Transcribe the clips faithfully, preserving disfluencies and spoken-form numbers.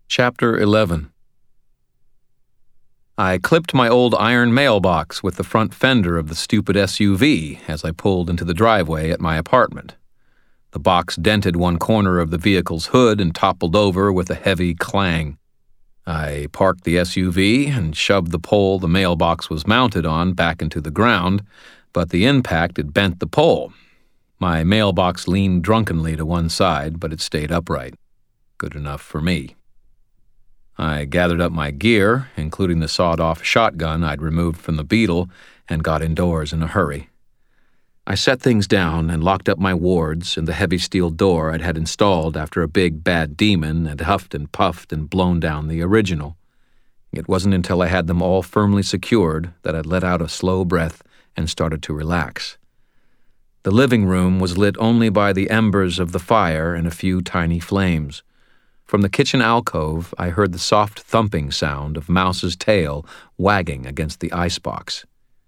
Chapter eleven. I clipped my old iron mailbox with the front fender of the stupid S U V as I pulled into the driveway at my apartment. The box dented one corner of the vehicle's hood and toppled over with a heavy clang. I parked the S U V and shoved the pole the mailbox was mounted on back into the ground, but the impact had bent the pole. My mailbox leaned drunkenly to one side, but it stayed upright. Good enough for me. I gathered up my gear, including the sawed-off shotgun I'd removed from the Beetle, and got indoors in a hurry. I set things down and locked up my wards and the heavy steel door I'd had installed after a big bad demon had huffed and puffed and blown down the original. It wasn't until I had them all firmly secured that I let out a slow breath and started to relax. The living room was lit only by the embers of the fire and a few tiny flames. From the kitchen alcove, I heard the soft thumping sound of Mouse's tail wagging against the icebox.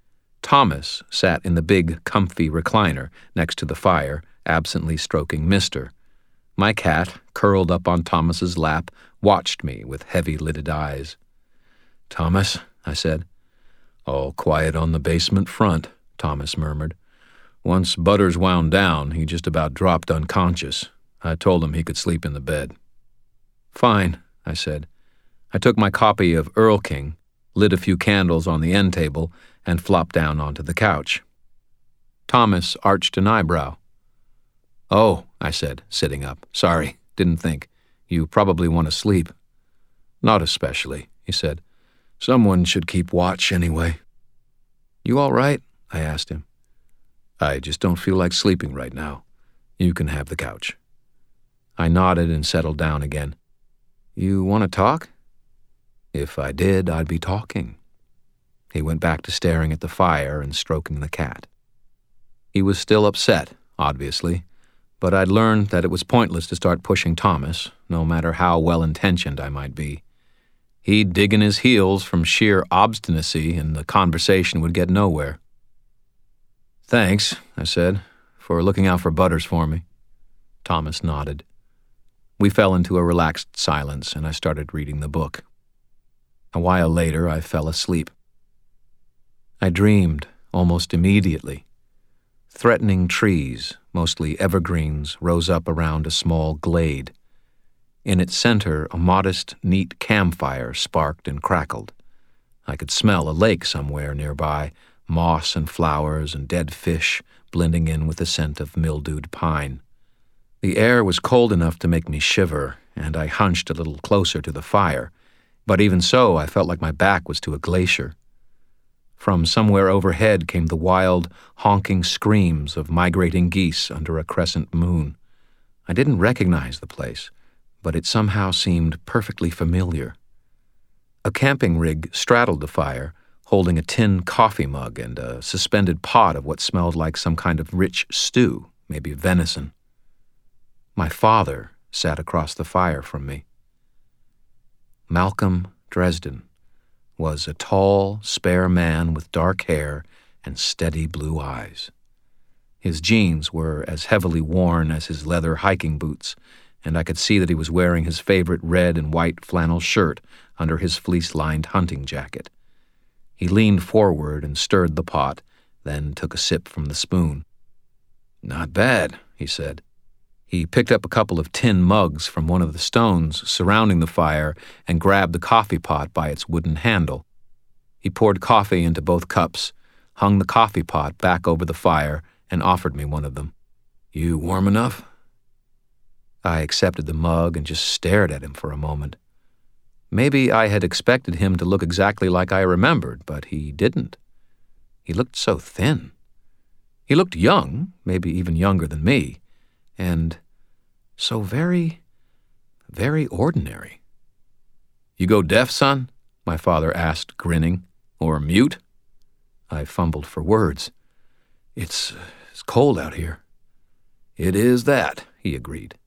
Thomas sat in the big, comfy recliner next to the fire, absently stroking Mister. My cat, curled up on Thomas's lap, watched me with heavy-lidded eyes. "Thomas," I said. "All quiet on the basement front," Thomas murmured. "Once Butters wound down, he just about dropped unconscious. I told him he could sleep in the bed." "Fine," I said. I took my copy of Earl King, lit a few candles on the end table, and flopped down onto the couch. Thomas arched an eyebrow. "Oh," I said, sitting up. "Sorry, didn't think. You probably want to sleep." "Not especially," he said. "Someone should keep watch anyway." "You all right?" I asked him. "I just don't feel like sleeping right now. You can have the couch." I nodded and settled down again. "You want to talk?" "If I did, I'd be talking." He went back to staring at the fire and stroking the cat. He was still upset, obviously, but I'd learned that it was pointless to start pushing Thomas, no matter how well-intentioned I might be. He'd dig in his heels from sheer obstinacy, and the conversation would get nowhere. "Thanks," I said, "for looking out for Butters for me." Thomas nodded. We fell into a relaxed silence, and I started reading the book. A while later, I fell asleep. I dreamed almost immediately. Threatening trees, mostly evergreens, rose up around a small glade. In its center, a modest, neat campfire sparked and crackled. I could smell a lake somewhere nearby, moss and flowers and dead fish blending in with the scent of mildewed pine. The air was cold enough to make me shiver, and I hunched a little closer to the fire, but even so I felt like my back was to a glacier. From somewhere overhead came the wild, honking screams of migrating geese under a crescent moon. I didn't recognize the place, but it somehow seemed perfectly familiar. A camping rig straddled the fire, holding a tin coffee mug and a suspended pot of what smelled like some kind of rich stew, maybe venison. My father sat across the fire from me. Malcolm Dresden was a tall, spare man with dark hair and steady blue eyes. His jeans were as heavily worn as his leather hiking boots, and I could see that he was wearing his favorite red and white flannel shirt under his fleece-lined hunting jacket. He leaned forward and stirred the pot, then took a sip from the spoon. "Not bad," he said. He picked up a couple of tin mugs from one of the stones surrounding the fire and grabbed the coffee pot by its wooden handle. He poured coffee into both cups, hung the coffee pot back over the fire, and offered me one of them. "You warm enough?" I accepted the mug and just stared at him for a moment. Maybe I had expected him to look exactly like I remembered, but he didn't. He looked so thin. He looked young, maybe even younger than me, and so very, very ordinary. "You go deaf, son?" my father asked, grinning. "Or mute?" I fumbled for words. It's, it's cold out here." "It is that," he agreed.